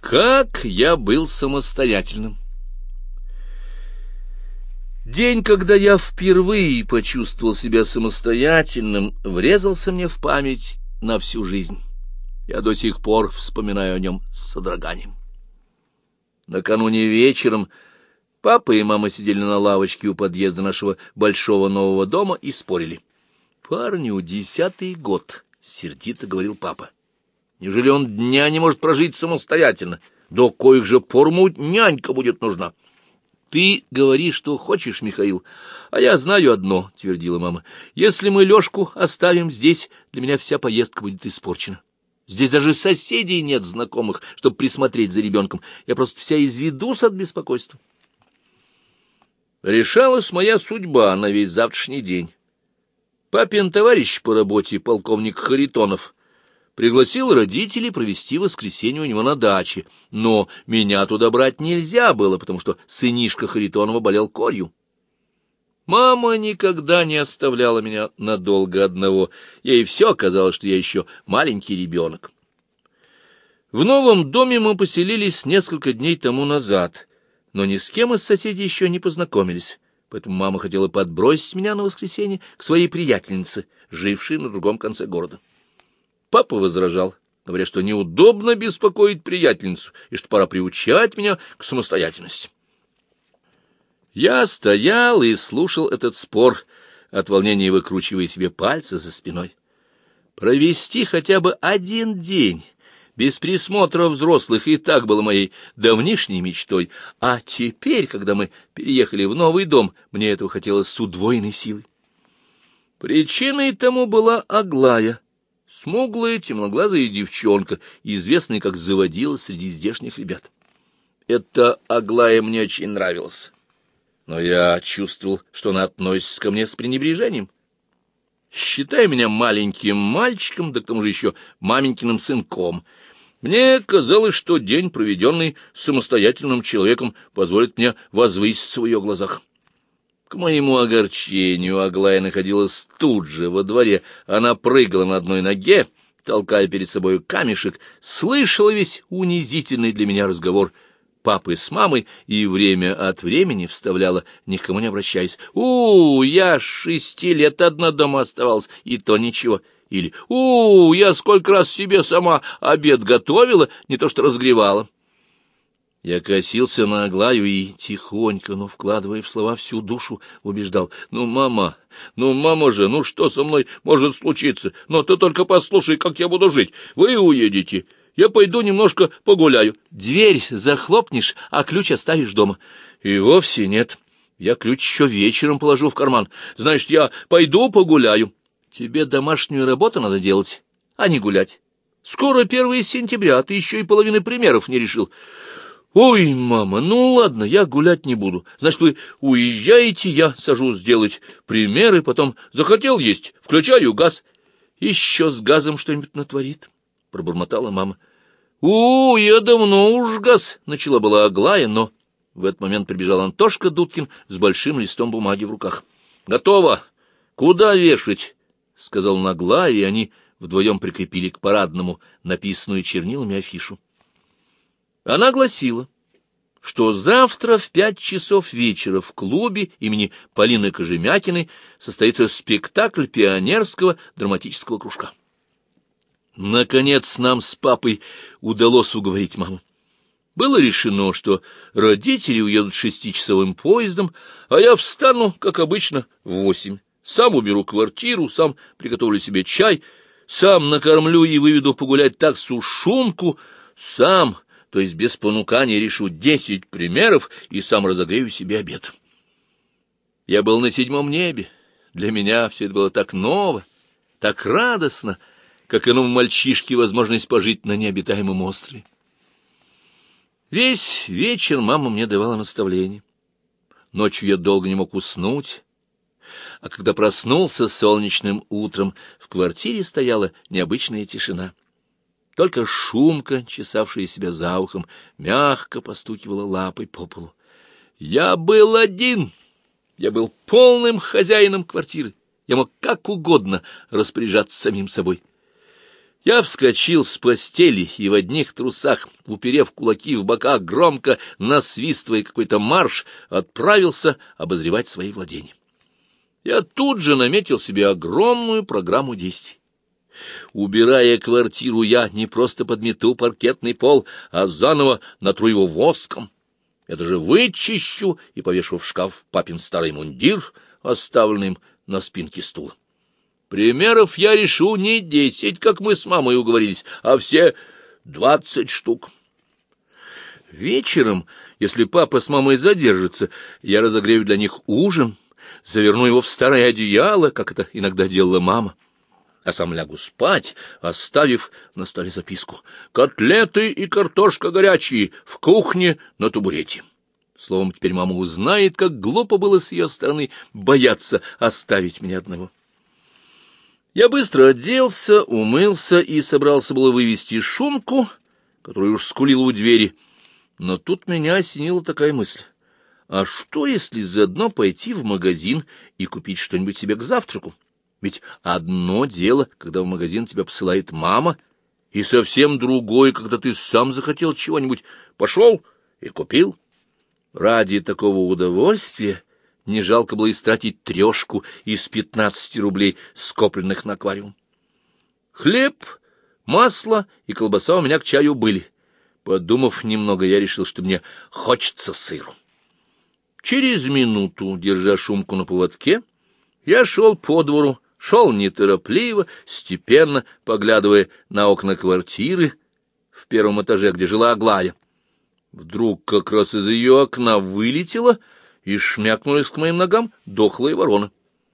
Как я был самостоятельным! День, когда я впервые почувствовал себя самостоятельным, врезался мне в память на всю жизнь. Я до сих пор вспоминаю о нем с содроганием. Накануне вечером папа и мама сидели на лавочке у подъезда нашего большого нового дома и спорили. «Парню 10-й год», — сердито говорил папа. «Неужели он дня не может прожить самостоятельно? До коих же пор ему нянька будет нужна?» «Ты говори, что хочешь, Михаил, а я знаю одно», — твердила мама. «Если мы Лёшку оставим здесь, для меня вся поездка будет испорчена. Здесь даже соседей нет знакомых, чтобы присмотреть за ребенком. Я просто вся изведусь от беспокойства». Решалась моя судьба на весь завтрашний день. Папин товарищ по работе, полковник Харитонов, пригласил родителей провести воскресенье у него на даче, но меня туда брать нельзя было, потому что сынишка Харитонова болел корью. Мама никогда не оставляла меня надолго одного, ей все казалось, что я еще маленький ребенок. В новом доме мы поселились несколько дней тому назад, но ни с кем из соседей еще не познакомились, поэтому мама хотела подбросить меня на воскресенье к своей приятельнице, жившей на другом конце города. Папа возражал, говоря, что неудобно беспокоить приятельницу и что пора приучать меня к самостоятельности. Я стоял и слушал этот спор, от волнения выкручивая себе пальцы за спиной. Провести хотя бы один день без присмотра взрослых и так было моей давнишней мечтой, а теперь, когда мы переехали в новый дом, мне этого хотелось с удвоенной силой. Причиной тому была Аглая, смуглая, темноглазая девчонка, известная как заводила среди здешних ребят. Эта Аглая мне очень нравилась, но я чувствовал, что она относится ко мне с пренебрежением. Считая меня маленьким мальчиком, да к тому же еще маменькиным сынком, мне казалось, что день, проведенный самостоятельным человеком, позволит мне возвыситься в ее глазах. К моему огорчению Аглая находилась тут же, во дворе. Она прыгала на одной ноге, толкая перед собой камешек, слышала весь унизительный для меня разговор папы с мамой и время от времени вставляла, ни к кому не обращаясь: я 6 лет одна дома оставалась, и то ничего». Или я сколько раз себе сама обед готовила, не то что разгревала». Я косился на Аглаю и тихонько, но вкладывая в слова всю душу, убеждал: «Ну, мама же, что со мной может случиться? Но ты только послушай, как я буду жить. Вы уедете, я пойду немножко погуляю. Дверь захлопнешь, а ключ оставишь дома». «И вовсе нет. Я ключ еще вечером положу в карман. Значит, я пойду погуляю». «Тебе домашнюю работу надо делать, а не гулять. Скоро 1 сентября, а ты еще и половины примеров не решил». «Ой, мама, ну ладно, я гулять не буду. Значит, вы уезжаете, я сажусь делать примеры, потом захотел есть, включаю газ». «Еще с газом что-нибудь натворит», — пробормотала мама. Я давно уж газ», — начала была Аглая, но в этот момент прибежал Антошка Дудкин с большим листом бумаги в руках. «Готово. Куда вешать?» — сказал он Аглае, и они вдвоем прикрепили к парадному написанную чернилами афишу. Она гласила, что завтра в 5 часов вечера в клубе имени Полины Кожемякиной состоится спектакль пионерского драматического кружка. Наконец нам с папой удалось уговорить маму. Было решено, что родители уедут 6-часовым поездом, а я встану, как обычно, в 8. Сам уберу квартиру, сам приготовлю себе чай, сам накормлю и выведу погулять таксу Шумку, сам, то есть без понукания, решу 10 примеров и сам разогрею себе обед. Я был на 7-м небе. Для меня все это было так ново, так радостно, как иному мальчишке возможность пожить на необитаемом острове. Весь вечер мама мне давала наставления. Ночью я долго не мог уснуть, а когда проснулся солнечным утром, в квартире стояла необычная тишина. Только Шумка, чесавшая себя за ухом, мягко постукивала лапой по полу. Я был один, я был полным хозяином квартиры, я мог как угодно распоряжаться самим собой. Я вскочил с постели и в одних трусах, уперев кулаки в бока, громко насвистывая какой-то марш, отправился обозревать свои владения. Я тут же наметил себе огромную программу действий. Убирая квартиру, я не просто подмету паркетный пол, а заново натру его воском. Я даже вычищу и повешу в шкаф папин старый мундир, оставленный им на спинке стула. Примеров я решу не 10, как мы с мамой уговорились, а все 20 штук. Вечером, если папа с мамой задержатся, я разогрею для них ужин, заверну его в старое одеяло, как это иногда делала мама, а сам лягу спать, оставив на столе записку: «Котлеты и картошка горячие в кухне на табурете». Словом, теперь мама узнает, как глупо было с ее стороны бояться оставить меня одного. Я быстро оделся, умылся и собрался было вывести Шумку, которая уж скулила у двери. Но тут меня осенила такая мысль: а что, если заодно пойти в магазин и купить что-нибудь себе к завтраку? Ведь одно дело, когда в магазин тебя посылает мама, и совсем другое, когда ты сам захотел чего-нибудь, пошел и купил. Ради такого удовольствия не жалко было истратить 3 из 15 рублей, скопленных на аквариум. Хлеб, масло и колбаса у меня к чаю были. Подумав немного, я решил, что мне хочется сыру. Через минуту, держа Шумку на поводке, я шел по двору, шел неторопливо, степенно, поглядывая на окна квартиры в 1-м этаже, где жила Аглая. Вдруг как раз из ее окна вылетела и шмякнулась к моим ногам дохлая ворона.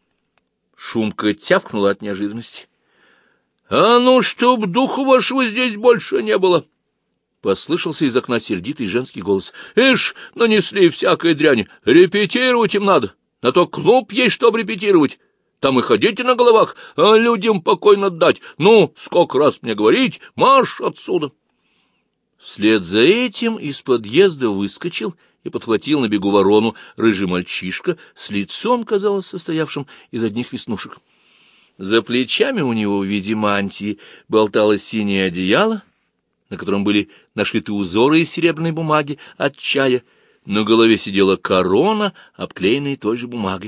Шумка тявкнула от неожиданности. — А ну, чтоб духу вашего здесь больше не было! Послышался из окна сердитый женский голос. — Ишь, нанесли всякой дряни, репетировать им надо, на то клуб есть, чтоб репетировать. Там и ходите на головах, а людям покой надо дать. Ну, сколько раз мне говорить, марш отсюда! Вслед за этим из подъезда выскочил и подхватил на бегу ворону рыжий мальчишка с лицом, казалось, состоявшим из одних веснушек. За плечами у него в виде мантии болталось синее одеяло, на котором были нашиты узоры из серебряной бумаги от чая. На голове сидела корона, обклеенная той же бумагой.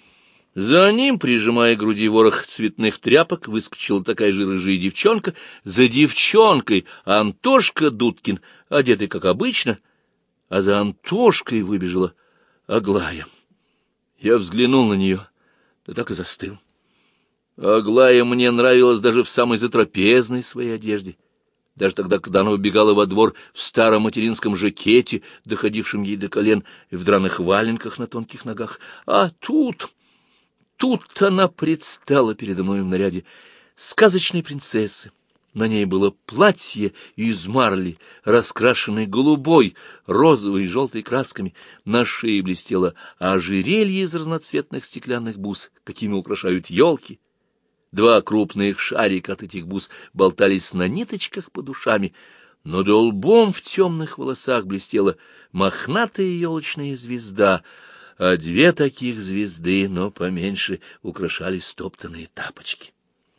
За ним, прижимая к груди ворох цветных тряпок, выскочила такая же рыжая девчонка. За девчонкой Антошка Дудкин, одетый как обычно, а за Антошкой выбежала Аглая. Я взглянул на нее, да так и застыл. Аглая мне нравилась даже в самой затрапезной своей одежде, даже тогда, когда она убегала во двор в старом материнском жакете, доходившем ей до колен, и в драных валенках на тонких ногах. А тут она предстала передо мной в наряде сказочной принцессы. На ней было платье из марли, раскрашенное голубой, розовой и желтой красками. На шее блестело ожерелье из разноцветных стеклянных бус, какими украшают елки. 2 крупных шарика от этих бус болтались на ниточках под ушами. Над лбом в темных волосах блестела мохнатая елочная звезда, а 2 таких звезды, но поменьше, украшали стоптанные тапочки.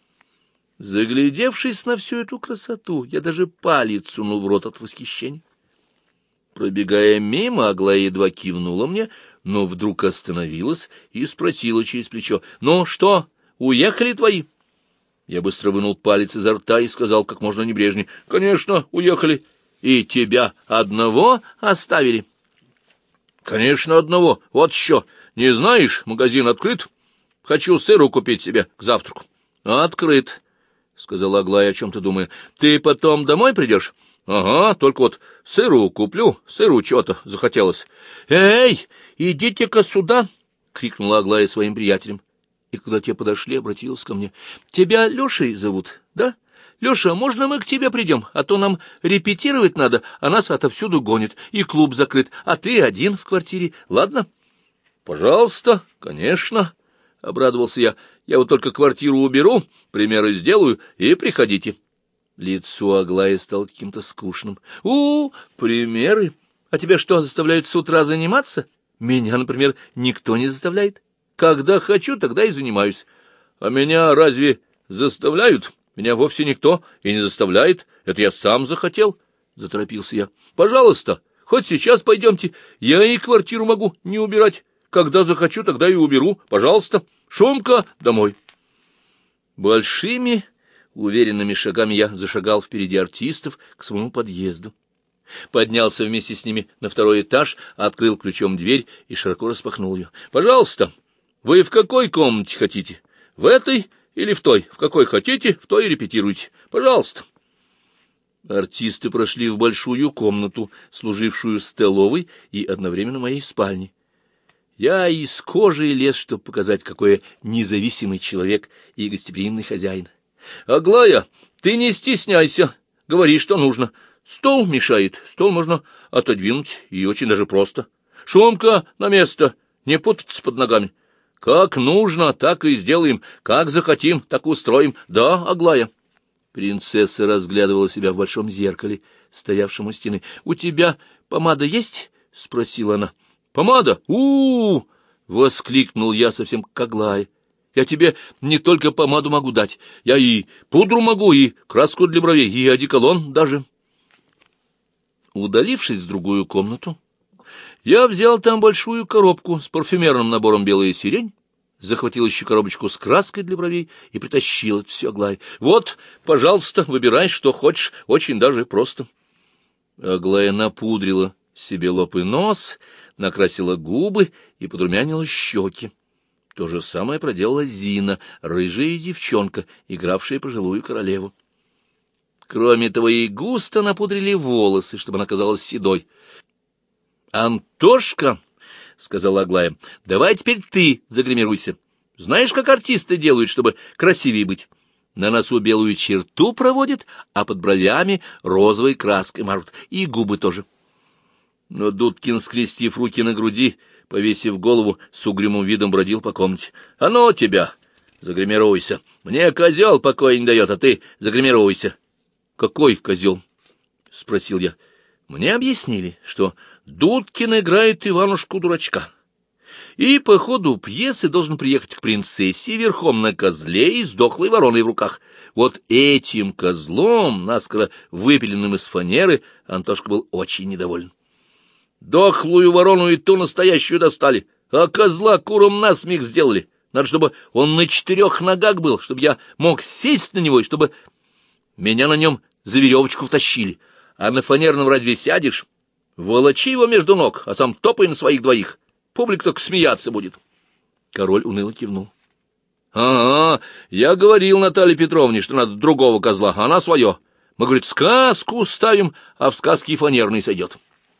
Заглядевшись на всю эту красоту, я даже палец сунул в рот от восхищения. Пробегая мимо, Аглая едва кивнула мне, но вдруг остановилась и спросила через плечо: «Ну что, уехали твои?» Я быстро вынул палец изо рта и сказал как можно небрежнее: «Конечно, уехали. И тебя одного оставили?» «Конечно, одного. Вот еще. Не знаешь, магазин открыт? Хочу сыру купить себе к завтраку». «Открыт», — сказала Аглая, о чем-то думая. «Ты потом домой придешь?» «Ага, только вот сыру куплю, сыру чего-то захотелось». «Эй, идите-ка сюда!» — крикнула Аглая своим приятелям. И когда те подошли, обратилась ко мне: «Тебя Лешей зовут, да? Леша, можно мы к тебе придем? А то нам репетировать надо, а нас отовсюду гонят, и клуб закрыт, а ты один в квартире, ладно?» «Пожалуйста, конечно», — обрадовался я. «Я вот только квартиру уберу, примеры сделаю, и приходите». Лицо Аглаи стало каким-то скучным. Примеры? А тебя что, заставляют с утра заниматься? Меня, например, никто не заставляет. Когда хочу, тогда и занимаюсь. А меня разве заставляют? Меня вовсе никто и не заставляет. Это я сам захотел, — заторопился я. Пожалуйста, хоть сейчас пойдемте. Я и квартиру могу не убирать. Когда захочу, тогда и уберу. Пожалуйста. Шумка, домой. Большими, уверенными шагами я зашагал впереди артистов к своему подъезду. Поднялся вместе с ними на второй этаж, открыл ключом дверь и широко распахнул ее. — Пожалуйста, вы в какой комнате хотите? В этой или в той? В какой хотите, в той и репетируйте. Пожалуйста. Артисты прошли в большую комнату, служившую столовой и одновременно моей спальней. Я из кожи лез, чтобы показать, какой я независимый человек и гостеприимный хозяин. — Аглая, ты не стесняйся, говори, что нужно. Стол мешает, стол можно отодвинуть, и очень даже просто. Шумка на место, не путаться под ногами. Как нужно, так и сделаем, как захотим, так устроим. Да, Аглая? Принцесса разглядывала себя в большом зеркале, стоявшем у стены. — У тебя помада есть? — спросила она. — Помада? У-у-у! — воскликнул я совсем как Аглая. — Я тебе не только помаду могу дать, я и пудру могу, и краску для бровей, и одеколон даже. Удалившись в другую комнату, я взял там большую коробку с парфюмерным набором «Белая сирень», захватил еще коробочку с краской для бровей и притащил это все Аглае. — Вот, пожалуйста, выбирай, что хочешь, очень даже просто. Аглая напудрила себе лоб и нос, накрасила губы и подрумянила щеки. То же самое проделала Зина, рыжая девчонка, игравшая пожилую королеву. Кроме того, ей густо напудрили волосы, чтобы она казалась седой. — Антошка, — сказала Аглая, — давай теперь ты загримируйся. Знаешь, как артисты делают, чтобы красивее быть? На носу белую черту проводят, а под бровями розовой краской мажут, и губы тоже. Но Дудкин, скрестив руки на груди, повесив голову, с угрюмым видом бродил по комнате. — А ну тебя! Загримируйся! Мне козел покоя не дает, а ты загримируйся! — Какой козел? — спросил я. Мне объяснили, что Дудкин играет Иванушку-дурачка, и по ходу пьесы должен приехать к принцессе верхом на козле и с дохлой вороной в руках. Вот этим козлом, наскоро выпиленным из фанеры, Антошка был очень недоволен. Дохлую ворону и ту настоящую достали, а козла куром насмех сделали. Надо, чтобы он на 4 ногах был, чтобы я мог сесть на него, и чтобы меня на нем за веревочку втащили. А на фанерном разве сядешь? Волочи его между ног, а сам топай на своих двоих. Публика только смеяться будет. Король уныло кивнул. — Ага, я говорил Наталье Петровне, что надо другого козла, а она свое. Мы, говорит, сказку ставим, а в сказке и фанерный сойдет.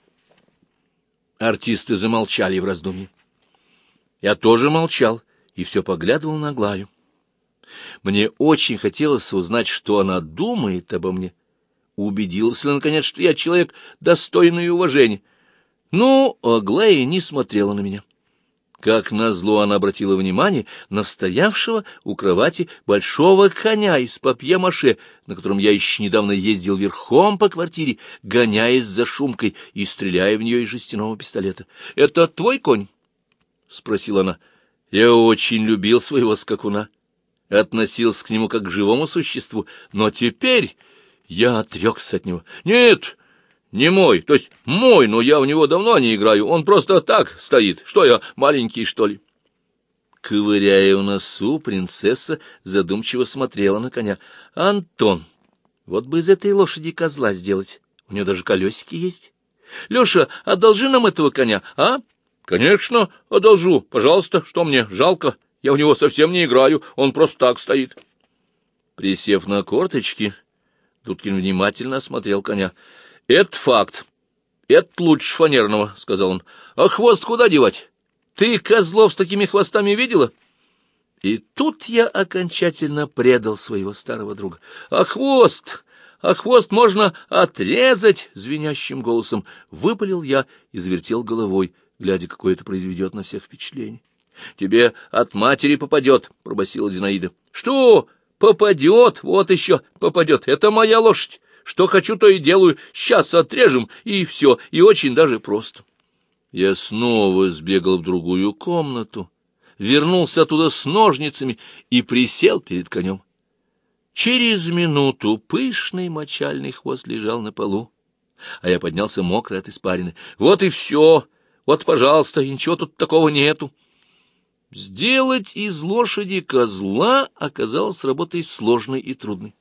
Артисты замолчали в раздумье. Я тоже молчал и все поглядывал на Аглаю. Мне очень хотелось узнать, что она думает обо мне. Убедился ли, наконец, что я человек достойный уважения. Но Аглая не смотрела на меня. Как назло, она обратила внимание на стоявшего у кровати большого коня из папье-маше, на котором я еще недавно ездил верхом по квартире, гоняясь за Шумкой и стреляя в нее из жестяного пистолета. — Это твой конь? — спросила она. Я очень любил своего скакуна, относился к нему как к живому существу, но теперь я отрекся от него. — Нет, не мой, то есть мой, но я в него давно не играю, он просто так стоит. Что я, маленький, что ли? Ковыряя в носу, принцесса задумчиво смотрела на коня. — Антон, вот бы из этой лошади козла сделать, у нее даже колесики есть. Леша, одолжи нам этого коня, а? — Конечно, одолжу, пожалуйста, что мне, жалко, я в него совсем не играю, он просто так стоит. Присев на корточки, Дудкин внимательно осмотрел коня. — Это факт. Это лучше фанерного, — сказал он. — А хвост куда девать? Ты козлов с такими хвостами видела? И тут я окончательно предал своего старого друга. — А хвост можно отрезать! — звенящим голосом выпалил я и завертел головой, глядя, какое это произведет на всех впечатление. — Тебе от матери попадет, — пробасила Зинаида. — Что? Попадет? Вот еще попадет. Это моя лошадь. Что хочу, то и делаю. Сейчас отрежем, и все. И очень даже просто. Я снова сбегал в другую комнату, вернулся оттуда с ножницами и присел перед конем. Через минуту пышный мочальный хвост лежал на полу, а я поднялся мокрый от испарины. Вот и все, вот, пожалуйста, и ничего тут такого нету. Сделать из лошади козла оказалось работой сложной и трудной.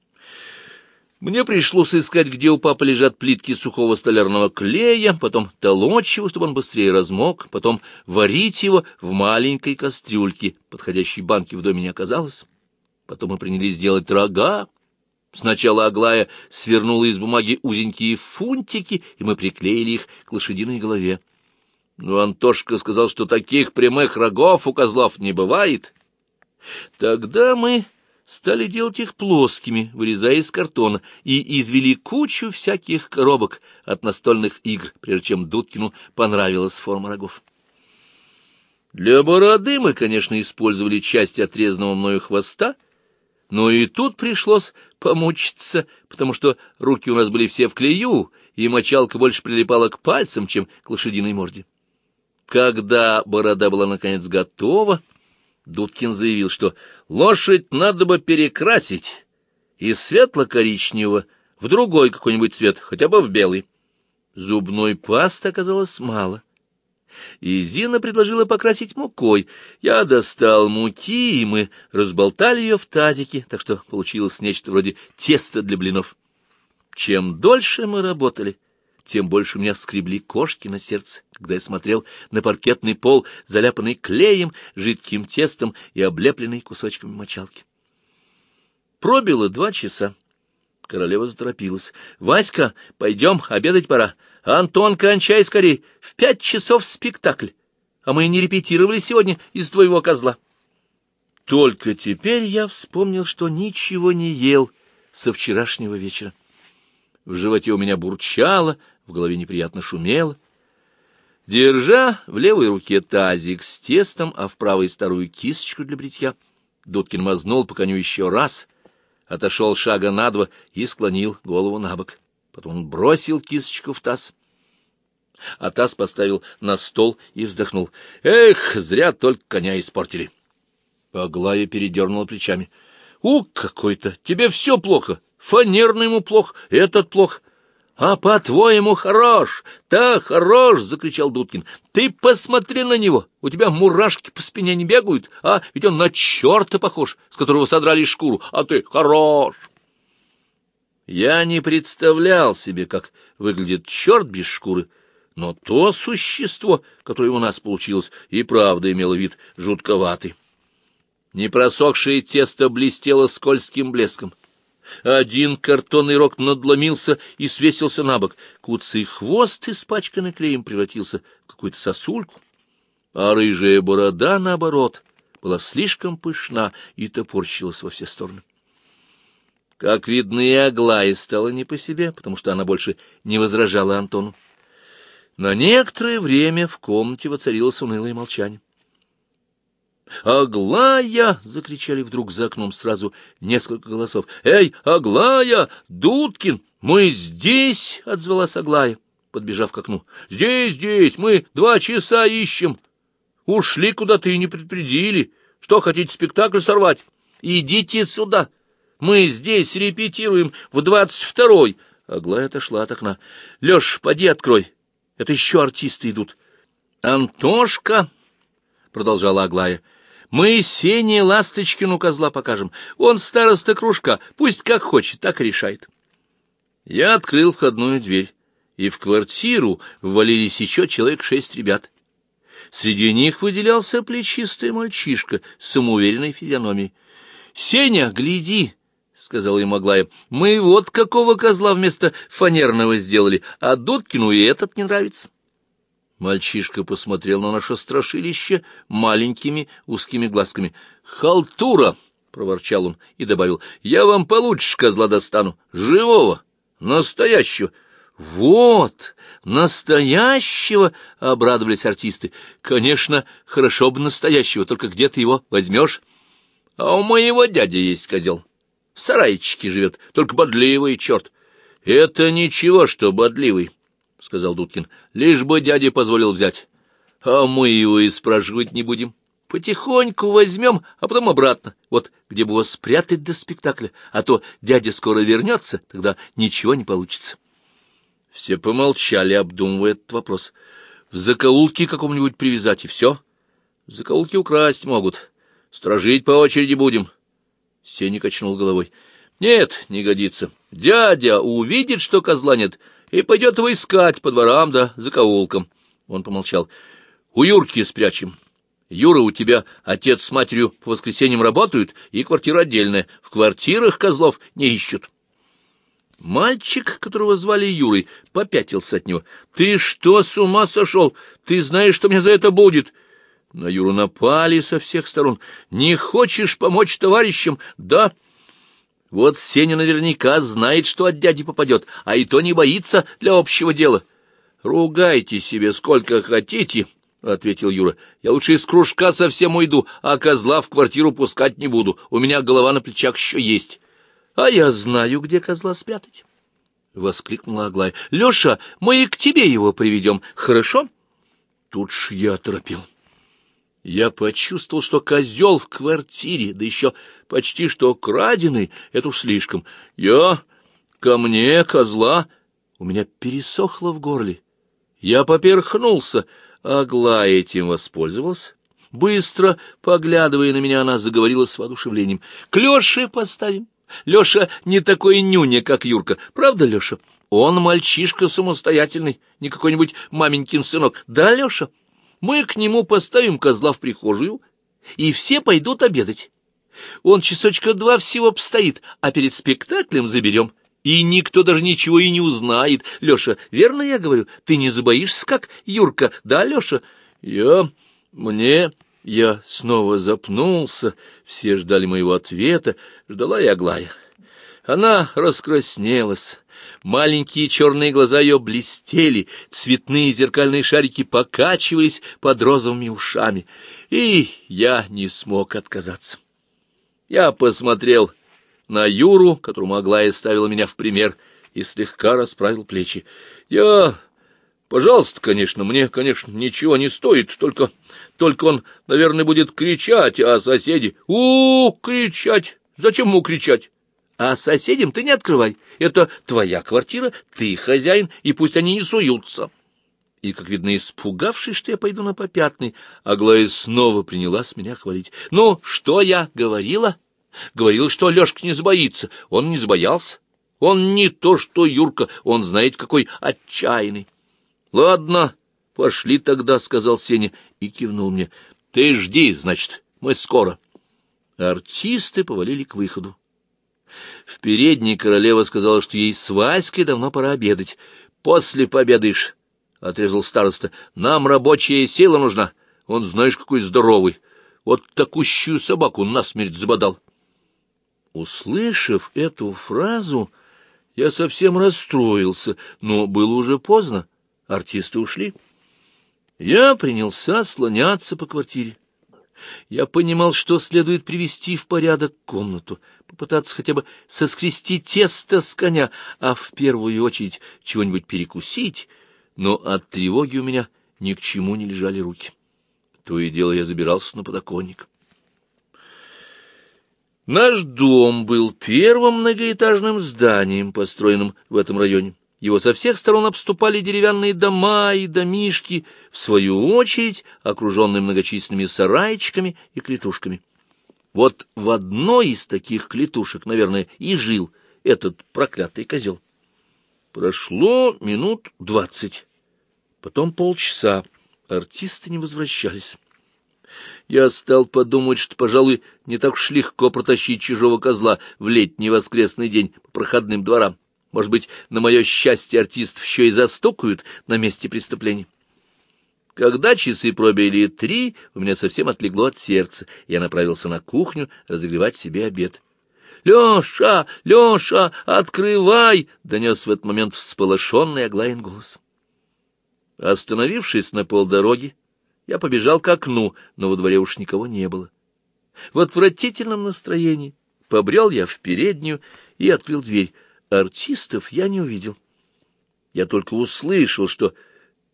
Мне пришлось искать, где у папы лежат плитки сухого столярного клея, потом толочь его, чтобы он быстрее размок, потом варить его в маленькой кастрюльке. Подходящей банки в доме не оказалось. Потом мы принялись делать рога. Сначала Аглая свернула из бумаги узенькие фунтики, и мы приклеили их к лошадиной голове. Но Антошка сказал, что таких прямых рогов у козлов не бывает. Тогда мы стали делать их плоскими, вырезая из картона, и извели кучу всяких коробок от настольных игр, прежде чем Дудкину понравилась форма рогов. Для бороды мы, конечно, использовали часть отрезанного мною хвоста, но и тут пришлось помучиться, потому что руки у нас были все в клею, и мочалка больше прилипала к пальцам, чем к лошадиной морде. Когда борода была, наконец, готова, Дудкин заявил, что лошадь надо бы перекрасить из светло-коричневого в другой какой-нибудь цвет, хотя бы в белый. Зубной пасты оказалось мало, и Зина предложила покрасить мукой. Я достал муки, и мы разболтали ее в тазике, так что получилось нечто вроде теста для блинов. Чем дольше мы работали, тем больше у меня скребли кошки на сердце, когда я смотрел на паркетный пол, заляпанный клеем, жидким тестом и облепленный кусочками мочалки. Пробило 2 часа. Королева заторопилась. — Васька, пойдем, обедать пора. Антон, кончай скорей. В 5 часов спектакль. А мы не репетировали сегодня из твоего козла. Только теперь я вспомнил, что ничего не ел со вчерашнего вечера. В животе у меня бурчало, в голове неприятно шумело. Держа в левой руке тазик с тестом, а в правой старую кисточку для бритья, Дудкин мазнул по коню еще раз, отошел шага на 2 и склонил голову на бок. Потом он бросил кисточку в таз, а таз поставил на стол и вздохнул. «Эх, зря только коня испортили!» Аглая передернула плечами. Какой-то! Тебе все плохо! Фанерный ему плохо, этот плохо. А по-твоему хорош, так хорош, — закричал Дудкин. Ты посмотри на него, у тебя мурашки по спине не бегают, а ведь он на черта похож, с которого содрали шкуру, а ты хорош. Я не представлял себе, как выглядит черт без шкуры, но то существо, которое у нас получилось, и правда имело вид жутковатый. Непросохшее тесто блестело скользким блеском. Один картонный рог надломился и свесился на бок. Куцый хвост, испачканный клеем, превратился в какую-то сосульку, а рыжая борода, наоборот, была слишком пышна и топорщилась во все стороны. Как видно, и Аглае стало не по себе, потому что она больше не возражала Антону. На некоторое время в комнате воцарилось унылое молчание. «Аглая!» — закричали вдруг за окном сразу несколько голосов. «Эй, Аглая! Дудкин! Мы здесь!» — отзвалась Аглая, подбежав к окну. «Здесь, здесь! Мы 2 часа ищем! Ушли куда-то и не предупредили. Что, хотите спектакль сорвать? Идите сюда! Мы здесь репетируем в 22-й!» Аглая отошла от окна. «Леш, поди открой! Это еще артисты идут!» «Антошка!» — продолжала Аглая. «Мы Сене Ласточкину козла покажем. Он староста кружка, пусть как хочет, так и решает». Я открыл входную дверь, и в квартиру ввалились еще человек 6 ребят. Среди них выделялся плечистый мальчишка с самоуверенной физиономией. «Сеня, гляди!» — сказала ему Аглая. «Мы вот какого козла вместо фанерного сделали, а Дудкину и этот не нравится». Мальчишка посмотрел на наше страшилище маленькими узкими глазками. «Халтура!» — проворчал он и добавил. «Я вам получше козла достану. Живого, настоящего». «Вот, настоящего!» — обрадовались артисты. «Конечно, хорошо бы настоящего, только где ты его возьмешь?» «А у моего дяди есть козел. В сарайчике живет, только бодливый черт». «Это ничего, что бодливый», — сказал Дудкин, — «лишь бы дядя позволил взять. А мы его и спрашивать не будем. Потихоньку возьмем, а потом обратно. Вот где бы его спрятать до спектакля, а то дядя скоро вернется, тогда ничего не получится. Все помолчали, обдумывая этот вопрос. В закоулке каком-нибудь привязать, и все. В закоулке украсть могут. Сторожить по очереди будем. Сеня качнул головой. Нет, не годится. Дядя увидит, что козла нет, и пойдет его искать по дворам да закоулкам. Он помолчал. У Юрки спрячем. Юра, у тебя отец с матерью по воскресеньям работают, и квартира отдельная. В квартирах козлов не ищут. Мальчик, которого звали Юрой, попятился от него. — Ты что, с ума сошел? Ты знаешь, что мне за это будет? На Юру напали со всех сторон. — Не хочешь помочь товарищам? Да. Вот Сеня наверняка знает, что от дяди попадет, а и то не боится для общего дела. — Ругайте себе сколько хотите, — ответил Юра. — Я лучше из кружка совсем уйду, а козла в квартиру пускать не буду. У меня голова на плечах еще есть. — А я знаю, где козла спрятать, — воскликнула Аглая. — Леша, мы и к тебе его приведем, хорошо? Тут ж я оторопел. Я почувствовал, что козел в квартире, да еще почти что краденый, это уж слишком. Ко мне козла, у меня пересохло в горле. Я поперхнулся, Аглая этим воспользовалась. Быстро, поглядывая на меня, она заговорила с воодушевлением. — К Леше поставим. Леша не такой нюня, как Юрка. Правда, Леша? Он мальчишка самостоятельный, не какой-нибудь маменькин сынок. Да, Леша? Мы к нему поставим козла в прихожую, и все пойдут обедать. Он часочка два всего постоит, а перед спектаклем заберем. И никто даже ничего и не узнает. Леша, верно я говорю? Ты не забоишься, как Юрка? Да, Леша? Я снова запнулся, все ждали моего ответа, ждала и Аглая. Она раскраснелась, маленькие черные глаза ее блестели, цветные зеркальные шарики покачивались под розовыми ушами, и я не смог отказаться. Я посмотрел на Юру, которому Аглая ставила меня в пример, и слегка расправил плечи. Пожалуйста, конечно, мне, конечно, ничего не стоит, только он, наверное, будет кричать, а соседи... кричать! Зачем ему кричать? А соседям ты не открывай. Это твоя квартира, ты хозяин, и пусть они не суются. И, как видно, испугавшись, что я пойду на попятный, Аглая снова принялась меня хвалить. Ну, что я говорила? Говорила, что Лешка не забоится. Он не забоялся. Он не то, что Юрка, он, знаете, какой отчаянный. — Ладно, пошли тогда, — сказал Сеня и кивнул мне. — Ты жди, значит, мы скоро. Артисты повалили к выходу. В передней королева сказала, что ей с Васькой давно пора обедать. — После пообедаешь, — отрезал староста. — Нам рабочая сила нужна. Он, знаешь, какой здоровый. Вот такущую собаку насмерть забодал. Услышав эту фразу, я совсем расстроился, но было уже поздно. Артисты ушли. Я принялся слоняться по квартире. Я понимал, что следует привести в порядок комнату, попытаться хотя бы соскрести тесто с коня, а в первую очередь чего-нибудь перекусить, но от тревоги у меня ни к чему не лежали руки. То и дело я забирался на подоконник. Наш дом был первым многоэтажным зданием, построенным в этом районе. Его со всех сторон обступали деревянные дома и домишки, в свою очередь окруженные многочисленными сарайчиками и клетушками. Вот в одной из таких клетушек, наверное, и жил этот проклятый козел. Прошло минут 20, потом полчаса, артисты не возвращались. Я стал подумать, что, пожалуй, не так уж легко протащить чужого козла в летний воскресный день по проходным дворам. Может быть, на мое счастье, артистов еще и застукают на месте преступления. Когда часы пробили 3, у меня совсем отлегло от сердца, и я направился на кухню разогревать себе обед. «Леша! Леша! Открывай!» — донес в этот момент всполошенный Аглаин голос. Остановившись на полдороги, я побежал к окну, но во дворе уж никого не было. В отвратительном настроении побрел я в переднюю и открыл дверь. Артистов я не увидел. Я только услышал, что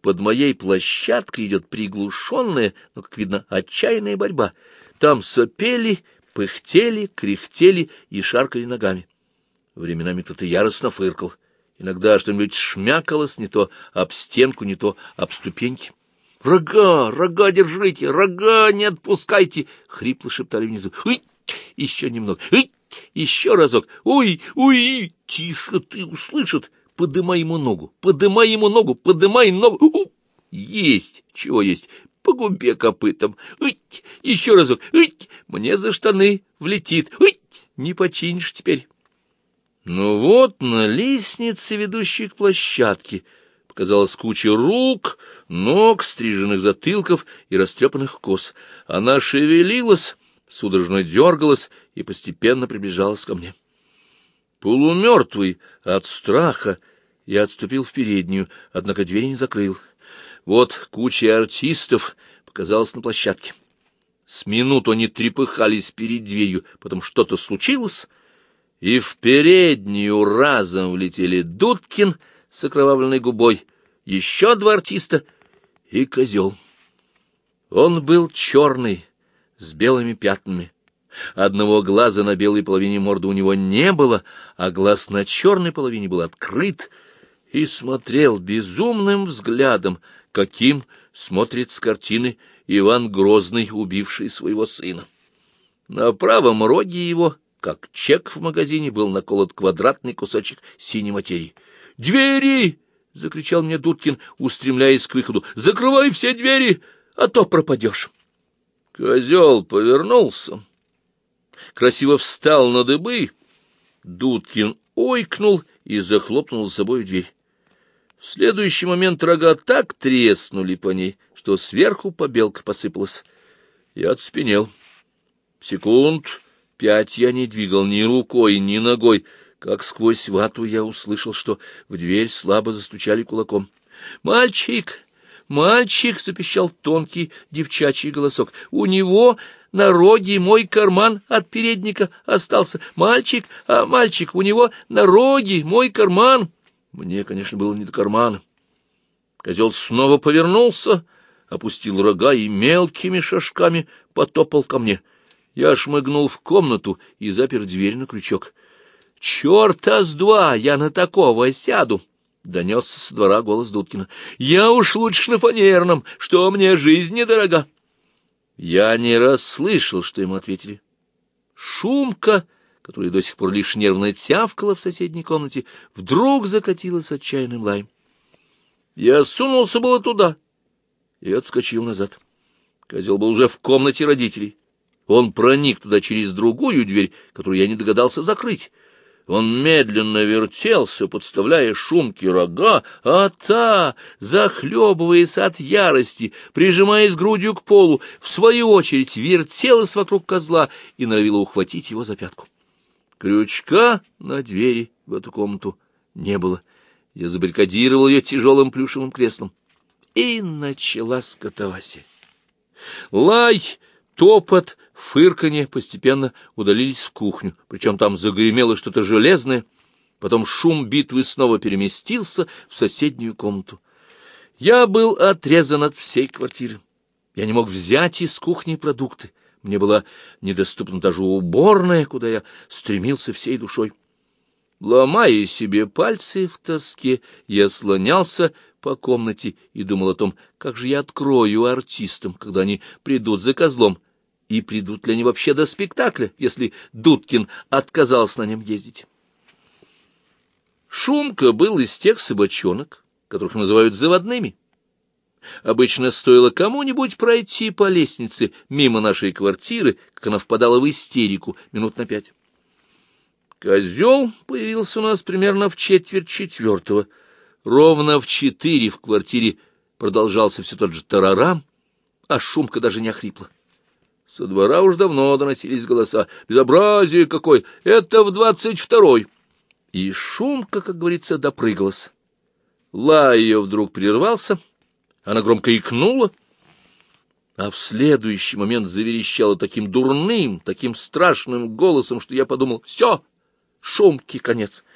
под моей площадкой идет приглушенная, но, как видно, отчаянная борьба. Там сопели, пыхтели, кряхтели и шаркали ногами. Временами кто-то яростно фыркал. Иногда что-нибудь шмякалось, не то об стенку, не то об ступеньки. «Рога! Рога держите! Рога не отпускайте!» — хрипло шептали внизу. «Ой! Еще немного! Ой! Еще разок! Ой! Ой! Тише, ты услышат! Подымай ему ногу! Подымай ему ногу! Подымай ногу! Есть! Чего есть? По губе копытом! Ой! Еще разок! Ой! Мне за штаны влетит! Ой! Не починишь теперь!» Ну вот на лестнице, ведущей к площадке, показалась куча рук, ног, стриженных затылков и растрепанных кос. Она шевелилась, судорожно дергалась и постепенно приближалась ко мне. Полумертвый от страха я отступил в переднюю, однако двери не закрыл. Вот куча артистов показалась на площадке. С минуту они трепыхались перед дверью, потом что-то случилось, и в переднюю разом влетели Дудкин с окровавленной губой, еще два артиста и козел. Он был черный, с белыми пятнами. Одного глаза на белой половине морды у него не было, а глаз на черной половине был открыт и смотрел безумным взглядом, каким смотрит с картины Иван Грозный, убивший своего сына. На правом роге его, как чек в магазине, был наколот квадратный кусочек синей материи. «Двери!» — закричал мне Дудкин, устремляясь к выходу. «Закрывай все двери, а то пропадешь!» Козел повернулся, красиво встал на дыбы. Дудкин ойкнул и захлопнул за собой дверь. В следующий момент рога так треснули по ней, что сверху побелка посыпалась. Я оцепенел. Секунд 5 я не двигал ни рукой, ни ногой. Как сквозь вату я услышал, что в дверь слабо застучали кулаком. «Мальчик! Мальчик!» — запищал тонкий девчачий голосок. «У него на роге мой карман от передника остался. Мальчик, мальчик, у него на роге мой карман!» Мне, конечно, было не до кармана. Козел снова повернулся, опустил рога и мелкими шажками потопал ко мне. Я шмыгнул в комнату и запер дверь на крючок. «Черта с два, я на такого сяду!» — донесся со двора голос Дудкина. «Я уж лучше на фанерном, что мне жизнь недорога!» Я не расслышал, что ему ответили. Шумка, которая до сих пор лишь нервно тявкала в соседней комнате, вдруг закатилась отчаянным лаем. Я сунулся было туда и отскочил назад. Козел был уже в комнате родителей. Он проник туда через другую дверь, которую я не догадался закрыть. Он медленно вертелся, подставляя Шумке рога, а та, захлебываясь от ярости, прижимаясь грудью к полу, в свою очередь вертелась вокруг козла и норовила ухватить его за пятку. Крючка на двери в эту комнату не было. Я забаррикадировал ее тяжелым плюшевым креслом. И началась катавасия. Лай, топот, фырканье постепенно удалились в кухню, причем там загремело что-то железное. Потом шум битвы снова переместился в соседнюю комнату. Я был отрезан от всей квартиры. Я не мог взять из кухни продукты. Мне была недоступна даже уборная, куда я стремился всей душой. Ломая себе пальцы в тоске, я слонялся по комнате и думал о том, как же я открою артистам, когда они придут за козлом, и придут ли они вообще до спектакля, если Дудкин отказался на нем ездить. Шумка был из тех собачонок, которых называют заводными. Обычно стоило кому-нибудь пройти по лестнице мимо нашей квартиры, как она впадала в истерику минут на 5. Козел появился у нас примерно в 3:45. Ровно в 4 в квартире продолжался все тот же тарарам, а Шумка даже не охрипла. Со двора уж давно доносились голоса. «Безобразие какое! Это в 22-й!» И Шумка, как говорится, допрыгалась. Лай ее вдруг прервался, она громко икнула, а в следующий момент заверещала таким дурным, таким страшным голосом, что я подумал: «Все, Шумке конец».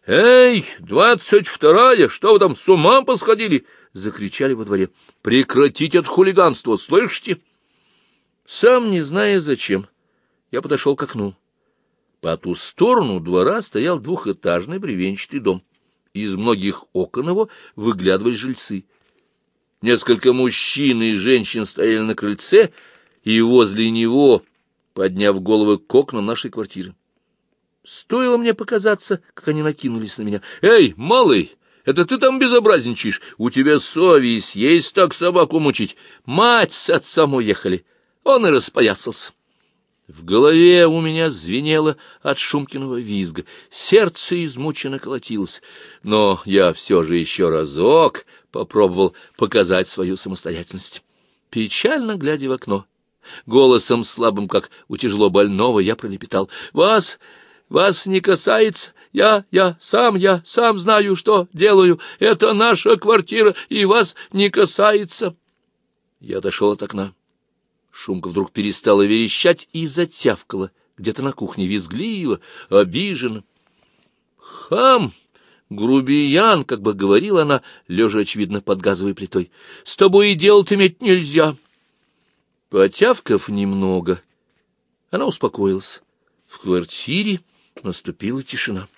«Эй, 22-я, что вы там, с ума посходили?» — закричали во дворе. «Прекратите это хулиганство, слышите?» Сам не зная зачем, я подошел к окну. По ту сторону двора стоял двухэтажный бревенчатый дом. Из многих окон его выглядывали жильцы. Несколько мужчин и женщин стояли на крыльце, и возле него, подняв головы к окнам нашей квартиры. Стоило мне показаться, как они накинулись на меня. «Эй, малый, это ты там безобразничаешь? У тебя совесть есть так собаку мучить? Мать с отцом уехали!» Он и распоясался. В голове у меня звенело от Шумкиного визга, сердце измученно колотилось, но я все же еще разок попробовал показать свою самостоятельность. Печально глядя в окно, голосом слабым, как у тяжело больного, я пролепетал: «Вас не касается, я сам знаю, что делаю, это наша квартира, и вас не касается». Я отошел от окна. Шумка вдруг перестала верещать и затявкала где-то на кухне, визгливо, обиженно. «Хам! Грубиян!» — как бы говорила она, лежа, очевидно, под газовой плитой. «С тобой и дело-то иметь нельзя!» Потявкав немного, она успокоилась. В квартире наступила тишина.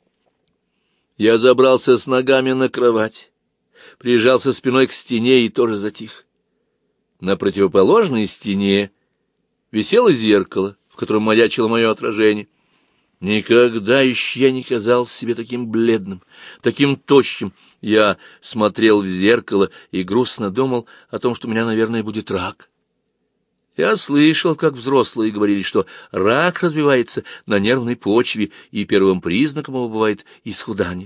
Я забрался с ногами на кровать, прижался спиной к стене и тоже затих. На противоположной стене висело зеркало, в котором маячило мое отражение. Никогда еще я не казался себе таким бледным, таким тощим. Я смотрел в зеркало и грустно думал о том, что у меня, наверное, будет рак. Я слышал, как взрослые говорили, что рак развивается на нервной почве, и первым признаком его бывает исхудание.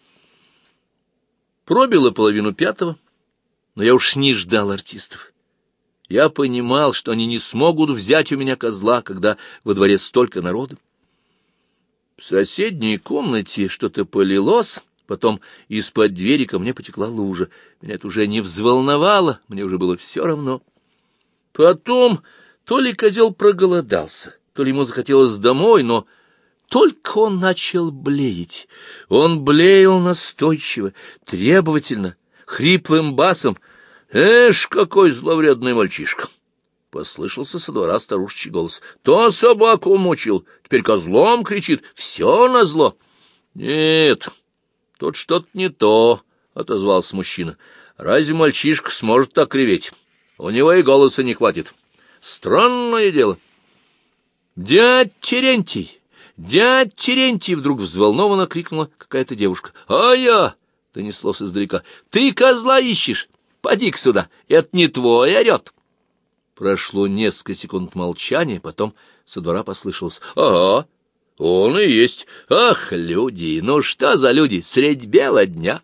Пробило 4:30, но я уж не ждал артистов. Я понимал, что они не смогут взять у меня козла, когда во дворе столько народу. В соседней комнате что-то полилось, потом из-под двери ко мне потекла лужа. Меня это уже не взволновало, мне уже было все равно. Потом то ли козел проголодался, то ли ему захотелось домой, но только он начал блеять. Он блеял настойчиво, требовательно, хриплым басом. «Эш, какой зловредный мальчишка!» — послышался со двора старушечий голос. «То собаку мучил, теперь козлом кричит, все назло». «Нет, тут что-то не то», — отозвался мужчина. «Разве мальчишка сможет так реветь? У него и голоса не хватит. Странное дело». «Дядь Терентий! Дядь Терентий!» — вдруг взволнованно крикнула какая-то девушка. «А я!» — донеслось издалека. «Ты козла ищешь? Поди-ка сюда, это не твой орет». Прошло несколько секунд молчания, потом со двора послышалось: «Ага, он и есть. Ах, люди, ну что за люди, средь бела дня!»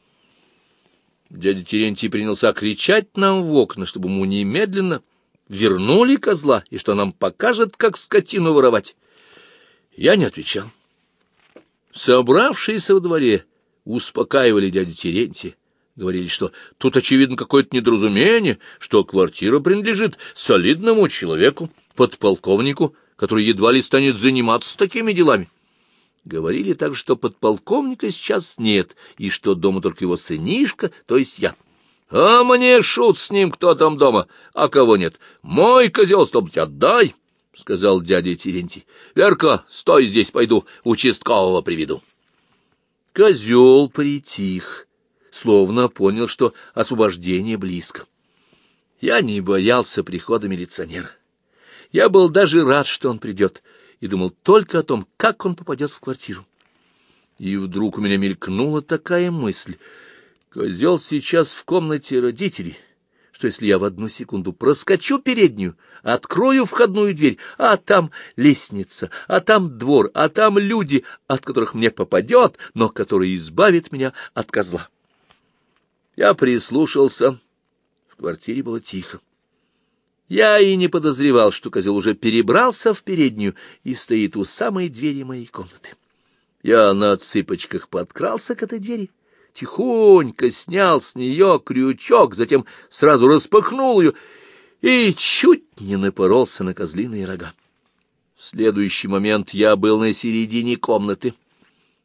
Дядя Терентий принялся кричать нам в окна, чтобы ему немедленно вернули козла, и что нам покажет, как скотину воровать. Я не отвечал. Собравшиеся во дворе успокаивали дядю Терентия. Говорили, что тут, очевидно, какое-то недоразумение, что квартира принадлежит солидному человеку, подполковнику, который едва ли станет заниматься такими делами. Говорили также, что подполковника сейчас нет, и что дома только его сынишка, то есть я. «А мне шут с ним, кто там дома, а кого нет. Мой козел, стал быть, отдай», — сказал дядя Терентий. «Верка, стой здесь, пойду участкового приведу». Козел притих, словно понял, что освобождение близко. Я не боялся прихода милиционера. Я был даже рад, что он придет, и думал только о том, как он попадет в квартиру. И вдруг у меня мелькнула такая мысль: козел сейчас в комнате родителей, что если я в одну секунду проскочу переднюю, открою входную дверь, а там лестница, а там двор, а там люди, от которых мне попадет, но которые избавят меня от козла. Я прислушался. В квартире было тихо. Я и не подозревал, что козел уже перебрался в переднюю и стоит у самой двери моей комнаты. Я на цыпочках подкрался к этой двери, тихонько снял с нее крючок, затем сразу распахнул ее и чуть не напоролся на козлиные рога. В следующий момент я был на середине комнаты.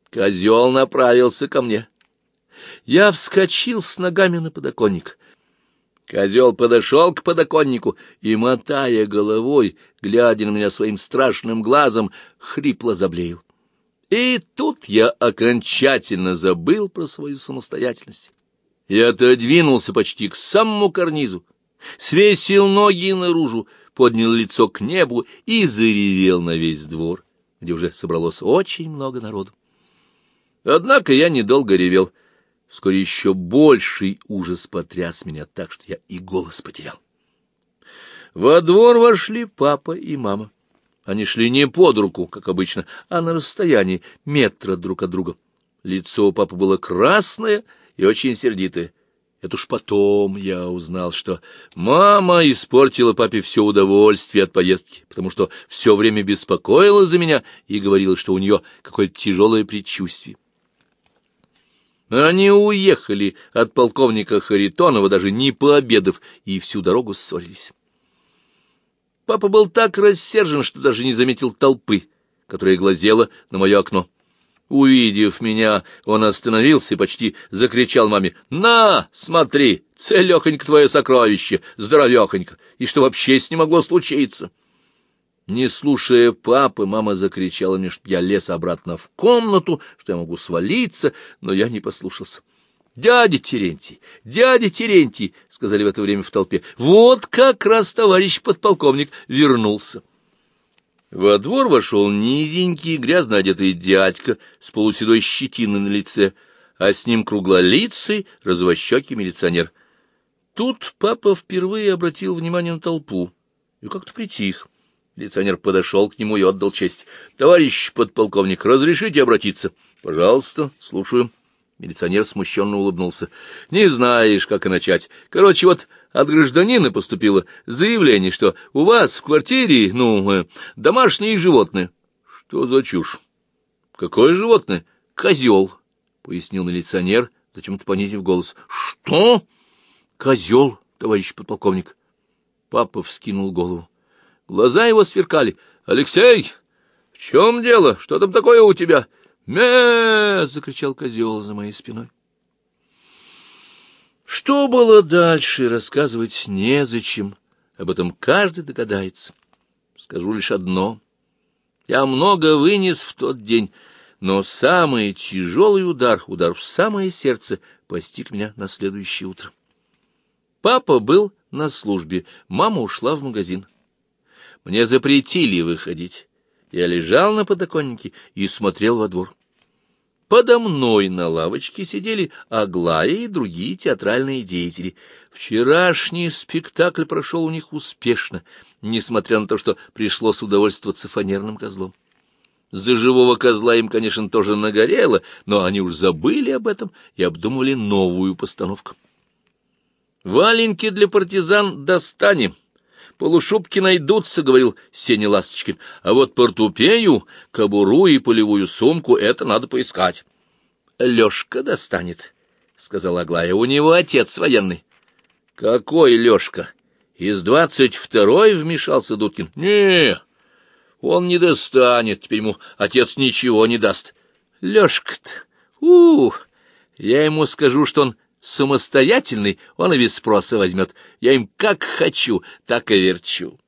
Козел направился ко мне. Я вскочил с ногами на подоконник. Козел подошел к подоконнику и, мотая головой, глядя на меня своим страшным глазом, хрипло заблеял. И тут я окончательно забыл про свою самостоятельность. Я отодвинулся почти к самому карнизу, свесил ноги наружу, поднял лицо к небу и заревел на весь двор, где уже собралось очень много народу. Однако я недолго ревел. Вскоре еще больший ужас потряс меня так, что я и голос потерял. Во двор вошли папа и мама. Они шли не под руку, как обычно, а на расстоянии метра друг от друга. Лицо у папы было красное и очень сердитое. Это уж потом я узнал, что мама испортила папе все удовольствие от поездки, потому что все время беспокоилась за меня и говорила, что у нее какое-то тяжелое предчувствие. Они уехали от полковника Харитонова, даже не пообедав, и всю дорогу ссорились. Папа был так рассержен, что даже не заметил толпы, которая глазела на мое окно. Увидев меня, он остановился и почти закричал маме: «На, смотри, целехонько твое сокровище, здоровехонько, и что вообще с ним могло случиться?» Не слушая папы, мама закричала мне, что я лез обратно в комнату, что я могу свалиться, но я не послушался. «Дядя Терентий, — сказали в это время в толпе, — вот как раз товарищ подполковник вернулся». Во двор вошел низенький, грязно одетый дядька с полуседой щетиной на лице, а с ним круглолицый, розовощекий милиционер. Тут папа впервые обратил внимание на толпу и как-то притих. Милиционер подошел к нему и отдал честь. «Товарищ подполковник, разрешите обратиться?» «Пожалуйста, слушаю». Милиционер смущенно улыбнулся. «Не знаешь, как и начать. Короче, вот от гражданина поступило заявление, что у вас в квартире, домашние животные». «Что за чушь?» «Какое животное?» «Козел», — пояснил милиционер, зачем-то понизив голос. «Что?» «Козел, товарищ подполковник». Папа вскинул голову. Глаза его сверкали. «Алексей, в чем дело? Что там такое у тебя?» «Мя!» — закричал козел за моей спиной. Что было дальше, рассказывать незачем. Об этом каждый догадается. Скажу лишь одно. Я много вынес в тот день, но самый тяжелый удар в самое сердце, постиг меня на следующее утро. Папа был на службе, мама ушла в магазин. Мне запретили выходить. Я лежал на подоконнике и смотрел во двор. Подо мной на лавочке сидели Аглая и другие театральные деятели. Вчерашний спектакль прошел у них успешно, несмотря на то, что пришлось удовольствоваться фанерным козлом. За живого козла им, конечно, тоже нагорело, но они уж забыли об этом и обдумывали новую постановку. «Валенки для партизан достанем. Полушубки найдутся, — говорил Сеня Ласточкин, — а вот портупею, кобуру и полевую сумку — это надо поискать. — Лёшка достанет, — сказала Аглая, — у него отец военный. — Какой Лёшка? Из 22-й вмешался Дудкин. — Не, он не достанет, теперь ему отец ничего не даст. — Лёшка-то, я ему скажу, что он самостоятельный, он и без спроса возьмет. Я им как хочу, так и верчу.